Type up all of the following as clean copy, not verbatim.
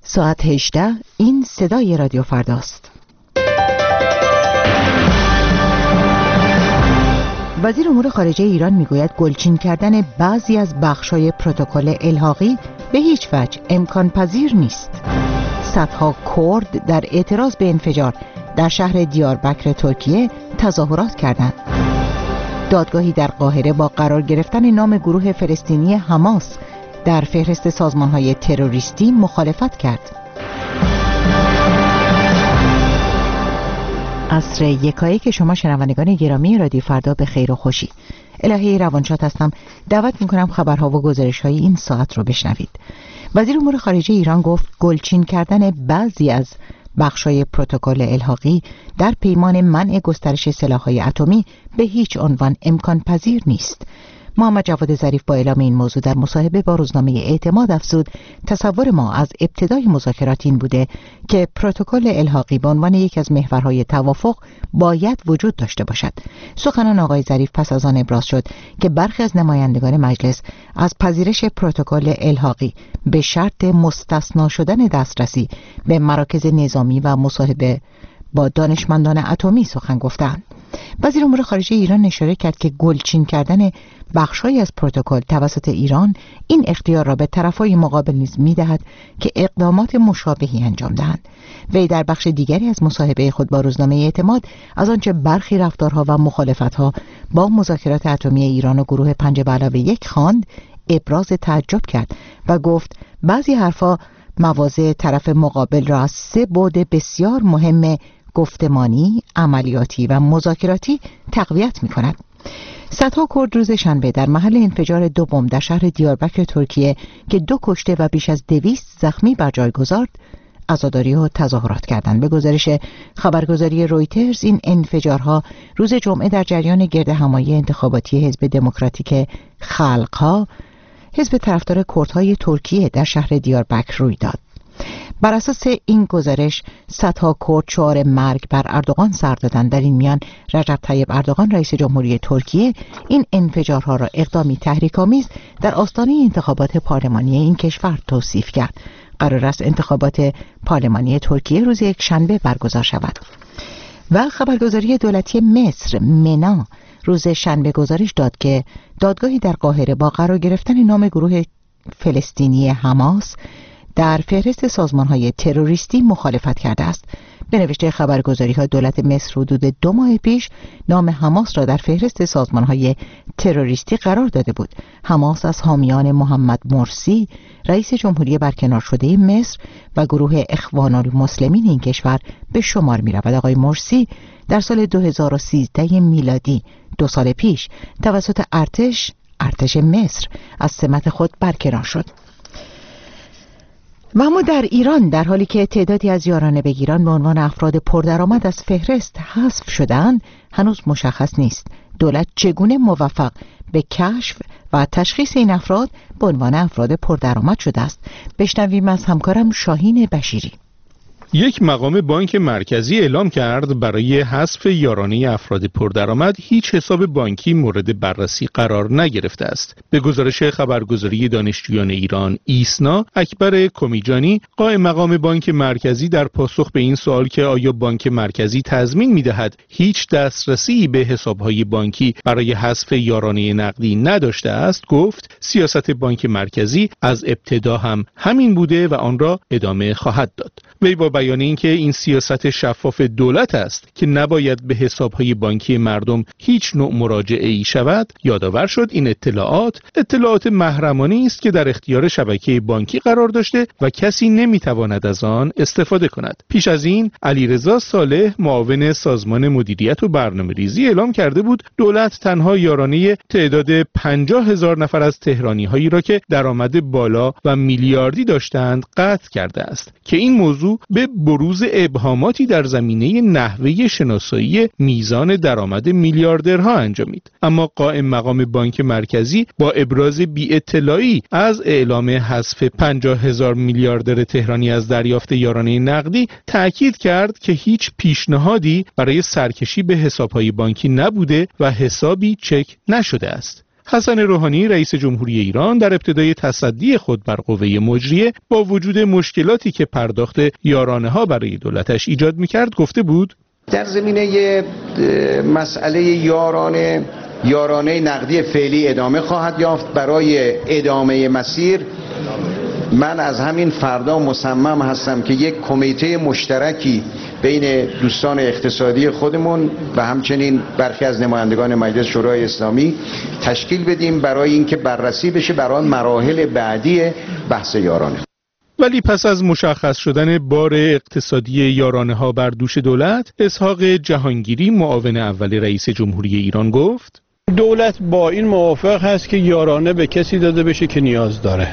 ساعت 18. این صدای رادیو فرداست. وزیر امور خارجه ایران میگوید گلچین کردن بعضی از بخش‌های پروتکل الحاقی به هیچ وجه امکان پذیر نیست. صدها کرد در اعتراض به انفجار در شهر دیاربکر ترکیه تظاهرات کردند. دادگاهی در قاهره با قرار گرفتن نام گروه فلسطینی حماس در فهرست سازمان‌های تروریستی مخالفت کرد. عصر یکایک شما شنوندگان گرامی رادیو فردا به خیر و خوشی. الهی روانشاد هستم. دعوت می‌کنم خبرها و گزارش‌های این ساعت رو بشنوید. وزیر امور خارجه ایران گفت گلچین کردن بعضی از بخش‌های پروتکل الحاقی در پیمان منع گسترش سلاح‌های اتمی به هیچ عنوان امکان پذیر نیست. محمد جواد ظریف با اعلام این موضوع در مصاحبه با روزنامه اعتماد افزود تصور ما از ابتدای مذاکرات این بوده که پروتکل الحاقی به عنوان یکی از محورهای توافق باید وجود داشته باشد. سخنان آقای ظریف پس از آن ابراز شد که برخی از نمایندگان مجلس از پذیرش پروتکل الحاقی به شرط مستثنا شدن دسترسی به مراکز نظامی و مصاحبه با دانشمندان اتمی سخن گفتند. وزیر امور خارجه ایران اشاره کرد که گلچین کردن بخش‌هایی از پروتکل توسط ایران این اختیار را به طرف‌های مقابل نیز می‌دهد که اقدامات مشابهی انجام دهند. وی در بخش دیگری از مصاحبه خود با روزنامه اعتماد از آنچه برخی رفتارها و مخالفت‌ها با مذاکرات اتمی ایران و گروه 5+1 خواند ابراز تعجب کرد و گفت بعضی حرفا مواضع طرف مقابل را از سه بعد بسیار مهم گفتمانی، عملیاتی و مذاکراتی تقویت می‌کند. صدها کرد روز شنبه در محل انفجار دو بمب در شهر دیاربکر ترکیه که 2 کشته و بیش از 200 زخمی بر جای گذارد، عزاداری و تظاهرات کردند. به گزارش خبرگزاری رویترز این انفجارها روز جمعه در جریان گردهمایی انتخاباتی حزب دموکراتیک خلق‌ها، حزب طرفدار کردهای ترکیه در شهر دیاربکر روی داد. بر اساس این گزارش صدها کرد شعار مرگ بر اردوغان سر دادند. در این میان رجب طیب اردوغان رئیس جمهوری ترکیه این انفجارها را اقدامی تحریک‌آمیز در آستانه انتخابات پارلمانی این کشور توصیف کرد. قرار است انتخابات پارلمانی ترکیه روز یکشنبه برگزار شود. و خبرگزاری دولتی مصر منا روز شنبه گزارش داد که دادگاهی در قاهره با قرار گرفتن نام گروه فلسطینی حماس در فهرست سازمان‌های تروریستی مخالفت کرده است. به نوشته خبرگزاری‌ها دولت مصر حدود 2 ماه پیش نام حماس را در فهرست سازمان‌های تروریستی قرار داده بود. حماس از حامیان محمد مرسی رئیس جمهوری برکنار شده مصر و گروه اخوان المسلمین این کشور به شمار می‌رود. آقای مرسی در سال 2013 میلادی 2 سال پیش توسط ارتش مصر از سمت خود برکنار شد. و اما در ایران در حالی که تعدادی از یارانه بگیران به عنوان افراد پردرآمد از فهرست حذف شدند، هنوز مشخص نیست دولت چگونه موفق به کشف و تشخیص این افراد به عنوان افراد پردرآمد شده است. بشنویم از همکارم شاهین بشیری. یک مقام بانک مرکزی اعلام کرد برای حذف یارانه افراد پردرآمد هیچ حساب بانکی مورد بررسی قرار نگرفته است. به گزارش خبرگزاری دانشجویان ایران ایسنا، اکبر کمیجانی قائم مقام بانک مرکزی در پاسخ به این سوال که آیا بانک مرکزی تضمین می‌دهد هیچ دسترسی به حساب‌های بانکی برای حذف یارانه نقدی نداشته است، گفت سیاست بانک مرکزی از ابتدا هم همین بوده و آن را ادامه خواهد داد. وی با بیان اینکه این سیاست شفاف دولت است که نباید به حساب‌های بانکی مردم هیچ نوع مراجعه‌ای شود، یادآور شد این اطلاعات محرمانه‌ای است که در اختیار شبکه بانکی قرار داشته و کسی نمی‌تواند از آن استفاده کند. پیش از این علیرضا صالح معاون سازمان مدیریت و برنامه‌ریزی اعلام کرده بود دولت تنها یارانه تعداد 50,000 نفر از تهرانی‌هایی را که درآمد بالا و میلیاردی داشتند قطع کرده است که این موضوع به بروز ابهاماتی در زمینه نحوه شناسایی میزان درآمد میلیاردرها انجامید. اما قائم مقام بانک مرکزی با ابراز بی‌اطلاعی از اعلام حذف 50,000 میلیاردر تهرانی از دریافت یارانه نقدی تأکید کرد که هیچ پیشنهادی برای سرکشی به حساب‌های بانکی نبوده و حسابی چک نشده است. حسن روحانی رئیس جمهوری ایران در ابتدای تصدی خود بر قوه مجریه با وجود مشکلاتی که پرداخت یارانه‌ها برای دولتش ایجاد می‌کرد گفته بود در زمینه مسئله یارانه نقدی فعلی ادامه خواهد یافت. برای ادامه مسیر من از همین فردا مصمم هستم که یک کمیته مشترکی بین دوستان اقتصادی خودمون و همچنین برخی از نمایندگان مجلس شورای اسلامی تشکیل بدیم برای اینکه بررسی بشه برای مراحل بعدی بحث یارانه. ولی پس از مشخص شدن بار اقتصادی یارانه‌ها بر دوش دولت، اسحاق جهانگیری معاون اول رئیس جمهوری ایران گفت دولت با این موافق هست که یارانه به کسی داده بشه که نیاز داره.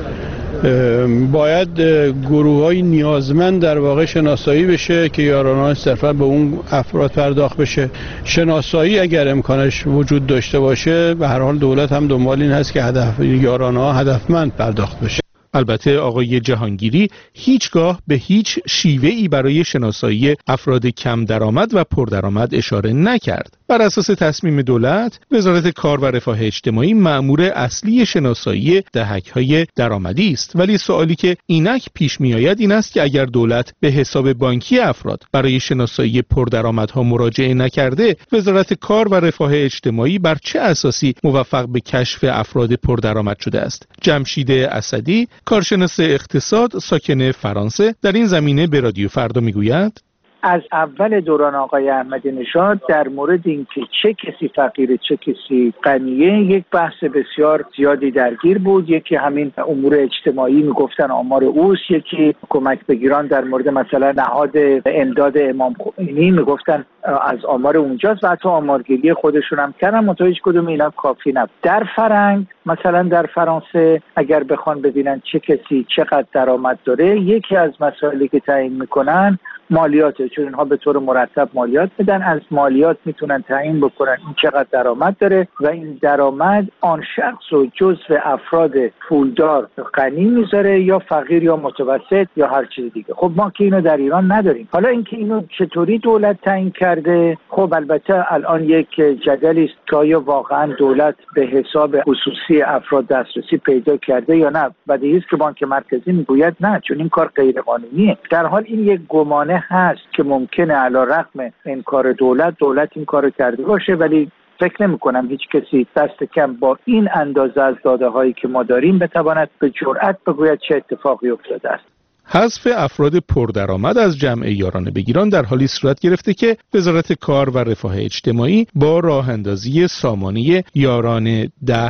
باید گروه‌های نیازمند در واقع شناسایی بشه که یارانه صرفا به اون افراد پرداخت بشه. شناسایی اگر امکانش وجود داشته باشه به هر حال دولت هم دنبال این هست که یارانه هدفمند پرداخت بشه. البته آقای جهانگیری هیچگاه به هیچ شیوه‌ای برای شناسایی افراد کم درآمد و پردرآمد اشاره نکرد. بر اساس تصمیم دولت، وزارت کار و رفاه اجتماعی مأمور اصلی شناسایی دهک‌های درآمدی است، ولی سوالی که اینک پیش می‌آید این است که اگر دولت به حساب بانکی افراد برای شناسایی پردرآمدها مراجعه نکرده، وزارت کار و رفاه اجتماعی بر چه اساسی موفق به کشف افراد پردرآمد شده است؟ جمشید اسدی، کارشناس اقتصاد ساکن فرانسه، در این زمینه به رادیو فردا میگوید از اول دوران آقای احمدی نژاد در مورد اینکه چه کسی فقیره چه کسی غنیه یک بحث بسیار زیادی درگیر بود. یکی همین امور اجتماعی میگفتن آمار اوست، یکی کمک بگیران در مورد مثلا نهاد امداد امام خمینی میگفتن از آمار اونجاست و حتی آمارگیری خودشون هم کردن، منتها هیچ کدوم اینا کافی نبود. در فرنگ مثلا در فرانسه اگر بخوان ببینن چه کسی چقدر درآمد داره، یکی از مسائلی که تعیین میکنن مالیاته، چون اینها به طور مرتب مالیات بدن. از مالیات میتونن تعیین بکنن این چقدر درآمد داره و این درآمد آن شخص رو جزو افراد پولدار غنی میذاره یا فقیر یا متوسط یا هر چیز دیگه. خب ما که اینو در ایران نداریم. حالا اینکه اینو چطوری دولت تعیین کرده، خب البته الان یک جدلی است که آیا واقعا دولت به حساب خصوصی افراد دسترسی پیدا کرده یا نه. بدیهی است که بانک مرکزی میگوید نه، چون این کار غیر قانونیه. در حال این یک گمانه هست که ممکنه علی رغم انکار دولت این کارو کرده باشه، ولی فکر نمی کنم هیچ کسی دست کم با این اندازه از داده هایی که ما داریم بتواند به جرئت بگوید چه اتفاقی افتاده است. حذف افراد پردرآمد از جمع یارانه بگیران در حالی صورت گرفته که وزارت کار و رفاه اجتماعی با راه اندازی سامانه یارانه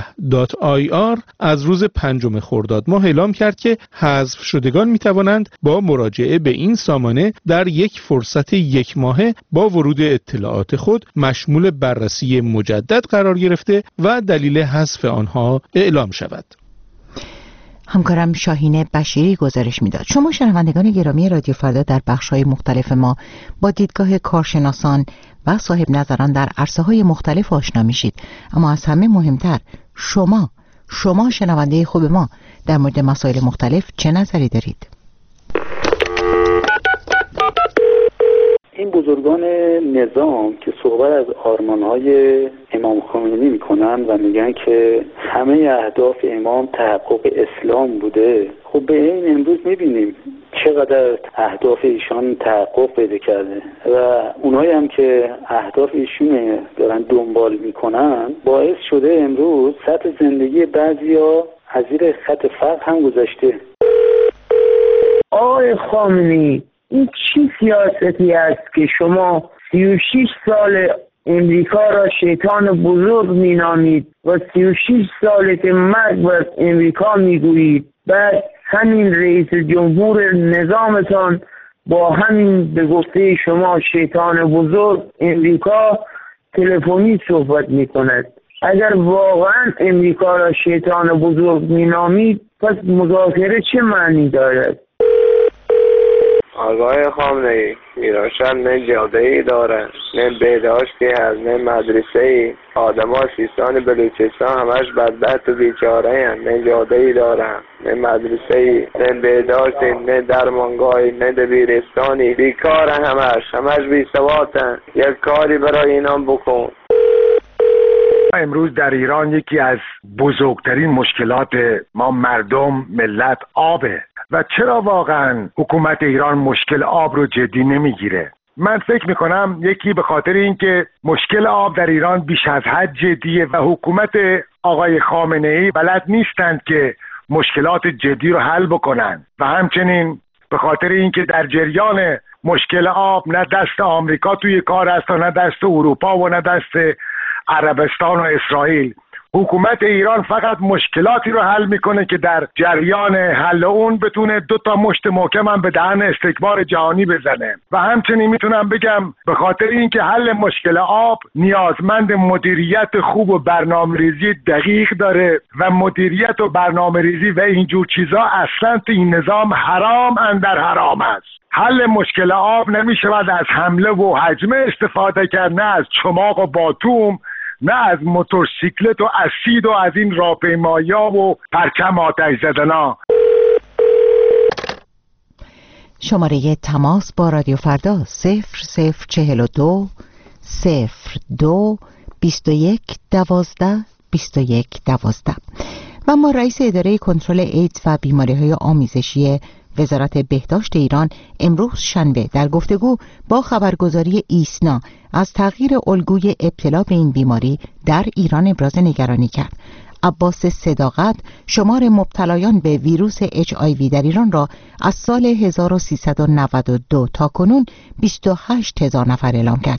10.ir از روز 5 خرداد ماه اعلام کرد که حذف شدگان می توانند با مراجعه به این سامانه در یک فرصت 1 ماهه با ورود اطلاعات خود مشمول بررسی مجدد قرار گرفته و دلیل حذف آنها اعلام شود. همکارم شاهین بشیری گزارش میداد. شما شنوندگان گرامی رادیو فردا در بخش‌های مختلف ما با دیدگاه کارشناسان و صاحب نظران در عرصه‌های مختلف آشنا میشید، اما از همه مهمتر شما شنونده خوب ما در مورد مسائل مختلف چه نظری دارید؟ این بزرگان نظام که صحبت از آرمان‌های امام خمینی میکنن و میگن که همه اهداف امام تحقق اسلام بوده، خب به این امروز میبینیم چقدر اهداف ایشان تحقق پیدا کرده و اونایی هم که اهداف ایشون دارن دنبال میکنن باعث شده امروز سطح زندگی بعضیا از زیر خط فقر هم گذشته. آقای خامنه‌ای، این چی سیاستی است که شما 36 سال امریکا را شیطان بزرگ مینامید و 36 سال که مرگ بر امریکا میگویید، بعد همین رئیس جمهور نظامتان با همین به گفته شما شیطان بزرگ امریکا تلفنی صحبت میکند. اگر واقعا امریکا را شیطان بزرگ مینامید پس مذاکره چه معنی دارد؟ آقای خامنه‌ای، ایران نه جاده‌ای داره، نه بهداشتی هست، نه مدرسه‌ای. آدم‌ها سیستان بلوچستان همش بدبخت و بیچاره هستند، نه جاده‌ای دارن، نه مدرسه‌ای، نه بهداشتی، نه درمانگاهی، نه دبیرستانی. بیکارن همش بی‌سوادن. یک کاری برای اینا بکن. امروز در ایران یکی از بزرگترین مشکلات ما مردم ملت آبه و چرا واقعا حکومت ایران مشکل آب رو جدی نمیگیره؟ من فکر میکنم یکی به خاطر اینکه مشکل آب در ایران بیش از حد جدیه و حکومت آقای خامنه‌ای بلد نیستند که مشکلات جدی رو حل بکنن و همچنین به خاطر اینکه در جریان مشکل آب نه دست آمریکا توی کار است و نه دست اروپا و نه دست عربستان و اسرائیل. حکومت ایران فقط مشکلاتی رو حل میکنه که در جریان حل اون بتونه 2 تا مشت محکم هم به دهن استکبار جهانی بزنه و همچنین میتونم بگم به خاطر اینکه حل مشکل آب نیازمند مدیریت خوب و برنامه‌ریزی دقیق داره و مدیریت و برنامه‌ریزی و اینجور چیزا اصلا تو این نظام حرام اندر حرام است. حل مشکل آب نمیشود از حمله و هجمه استفاده کرد، نه از چماق و باتوم، نه از موتورسیکلت و اسید و از این راهپیمایی‌ها و پرچم آتش زدنا. شماره تماس با رادیو فردا 0042 02 21 12 21 12 و ما رئیس اداره کنترل ایدز و بیماری‌های آمیزشی وزارت بهداشت ایران امروز شنبه در گفتگو با خبرگزاری ایسنا از تغییر الگوی ابتلا به این بیماری در ایران ابراز نگرانی کرد. عباس صداقت شمار مبتلایان به ویروس HIV در ایران را از سال 1392 تا کنون 28,000 نفر اعلام کرد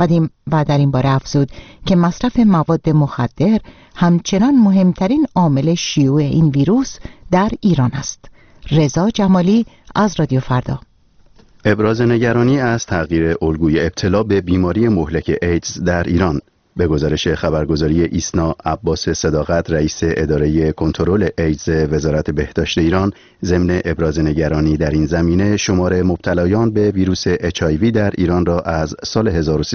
و در این باره افزود که مصرف مواد مخدر همچنان مهمترین عامل شیوع این ویروس در ایران است. رضا جمالی از رادیو فردا. ابراز نگرانی از تغییر الگوی ابتلا به بیماری مهلک ایدز در ایران. به گزارش خبرگزاری ایسنا، عباس صداقت رئیس اداره کنترل ایدز وزارت بهداشت ایران ضمن ابراز نگرانی در این زمینه شمار مبتلایان به ویروس HIV در ایران را از سال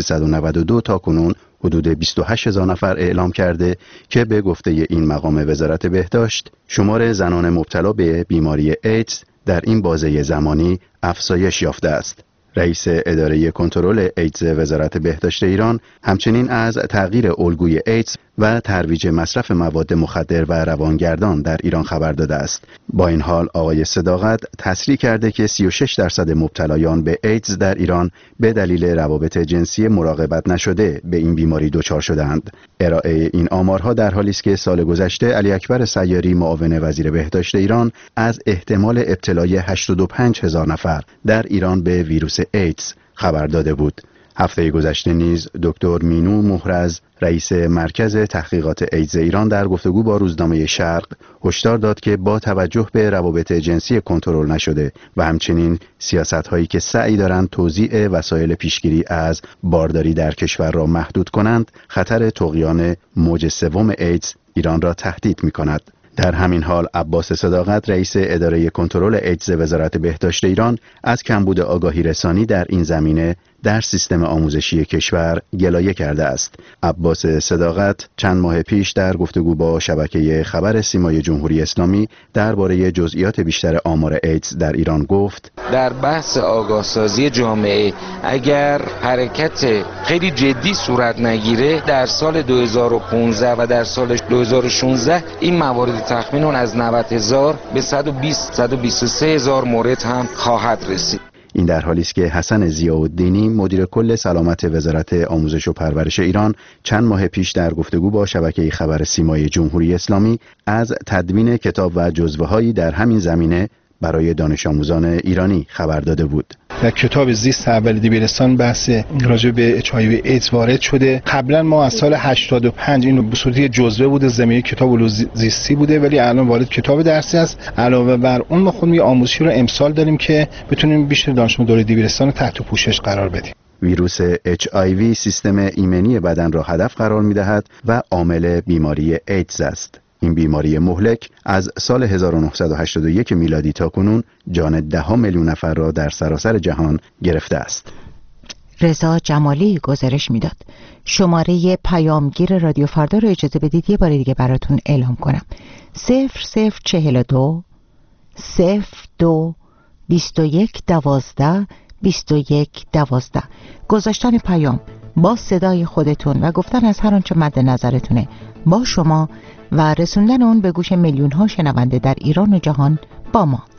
1392 تا کنون حدود 28,000 نفر اعلام کرده که به گفته این مقام وزارت بهداشت شمار زنان مبتلا به بیماری ایدز در این بازه زمانی افزایش یافته است. رئیس اداره کنترل ایدز وزارت بهداشت ایران همچنین از تغییر الگوی ایدز و ترویج مصرف مواد مخدر و روانگردان در ایران خبر داده است. با این حال آقای صداقت تصریح کرده که 36% مبتلایان به ایدز در ایران به دلیل روابط جنسی مراقبت نشده به این بیماری دچار شدند. ارائه این آمارها در حالی است که سال گذشته علی اکبر سیاری معاون وزیر بهداشت ایران از احتمال ابتلای 85,000 نفر در ایران به ویروس ایدز خبر داده بود. هفته گذشته نیز دکتر مینو مهرز رئیس مرکز تحقیقات ایدز ایران در گفتگو با روزنامه شرق هشدار داد که با توجه به روابط جنسی کنترل نشده و همچنین سیاست‌هایی که سعی دارند توزیع وسایل پیشگیری از بارداری در کشور را محدود کنند، خطر طغیان موج سوم ایدز ایران را تهدید می‌کند. در همین حال عباس صداقت رئیس اداره کنترل ایدز وزارت بهداشت ایران از کمبود آگاهی رسانی در این زمینه در سیستم آموزشی کشور گلایه کرده است. عباس صداقت چند ماه پیش در گفتگو با شبکه خبر سیمای جمهوری اسلامی درباره جزئیات بیشتر آمار ایدز در ایران گفت: در بحث آگاهسازی جامعه اگر حرکت خیلی جدی صورت نگیره در سال 2015 و در سال 2016 این موارد تخمیناً از 90,000 به 123,000 مورد هم خواهد رسید. این در حالی است که حسن ضیاءالدینی مدیر کل سلامت وزارت آموزش و پرورش ایران چند ماه پیش در گفتگو با شبکه خبر سیمای جمهوری اسلامی از تدوین کتاب و جزوه‌هایی در همین زمینه برای دانش آموزان ایرانی خبر داده بود. در کتاب زیست اول دبیرستان بحث راجع به HIV ایدز وارد شده. قبلا ما از سال 85 اینو به صورت جزوه بوده، زمینه کتاب علوم زیستی بوده، ولی الان وارد کتاب درسی است. علاوه بر اون ما خودمون آموزشی رو امسال داریم که بتونیم بیشتر دانش آموزان دبیرستان تحت پوشش قرار بدیم. ویروس HIV سیستم ایمنی بدن را هدف قرار می‌دهد و عامل بیماری ایدز است. این بیماری مهلک از سال 1981 میلادی تا کنون جان 10 میلیون نفر را در سراسر جهان گرفته است. رضا جمالی گزارش میداد. شماره پیامگیر رادیو فردا رو اجازه بدید یه بار دیگه براتون اعلام کنم. 0042 02 21 12 2112. گذاشتن پیام با صدای خودتون و گفتن از هر آنچه مد نظرتونه با شما و رسوندن اون به گوش میلیون ها شنونده در ایران و جهان با ما.